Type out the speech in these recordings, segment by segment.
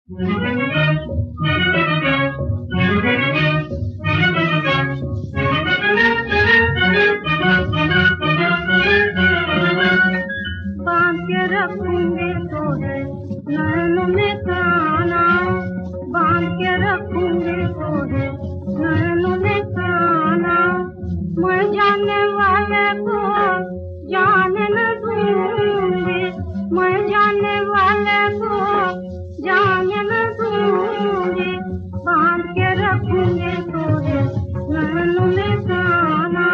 बांध के रखूंगे तोरे नैनों में काना, बांध के रखूंगे तोरे नैनों में काना। मैं जाने वाले को जाने न दूंगी, मैं जाने वाले को जाने न दूंगी। बांध के रखूंगे तोरे नैनों में काना।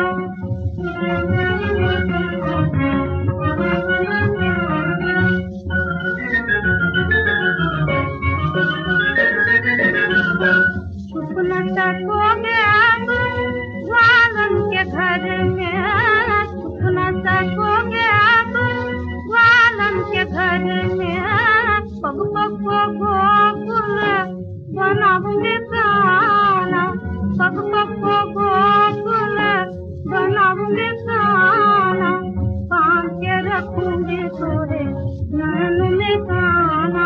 छुप न सकोगे अब ग्वालन के घर में, छुप न सकोगे अब ग्वालन के घर में। पग पग को गोकुल बनाऊंगी काना, पग पग को गोकुल बनाऊंगी काना। बांध के रखूंगी तोरे नैनों में काना।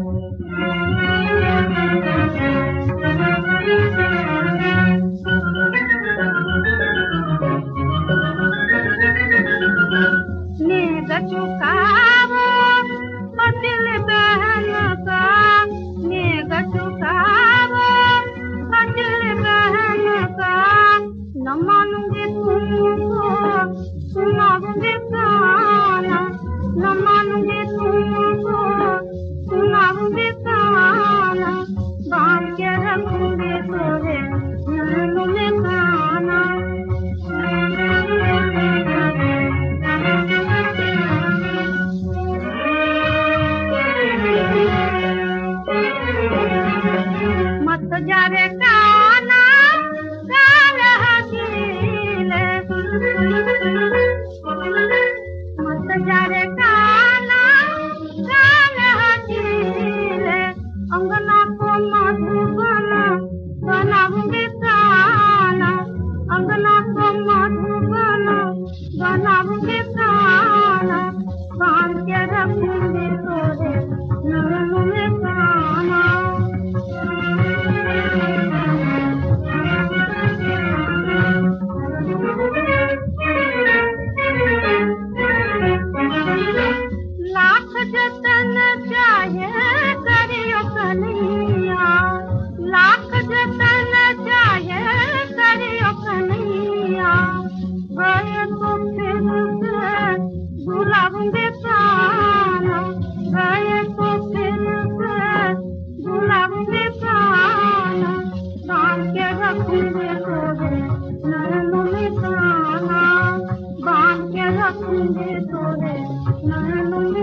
नेग चुकावो दिल बहन का, नेग चुकावो दिल बहन का। न मानूंगी तुमको सुनाऊंगी गाना, न मानूंगी तुमको सुनाऊंगी गाना। बांध के रखूंगी तोरे नैनों में काना। मत जा रे काना काल हसीले, मत जा रे काना काल हसीले। अंगना को मधुबन बनाऊंगी काना, अंगना को मधुबन बनाऊंगी काना। बांध के रखूंगी तोरे नैनों में काना। लाख जतन चाहे करियो कन्हैया, लाख जतन चाहे करियो कन्हैया। गए तो फिर से बुलाऊंगी काना, गए तो फिर से बुलाऊंगी काना। बांध के रखूंगी तोरे नैनों में काना, बांध के रखूंगी तोरे नैनों में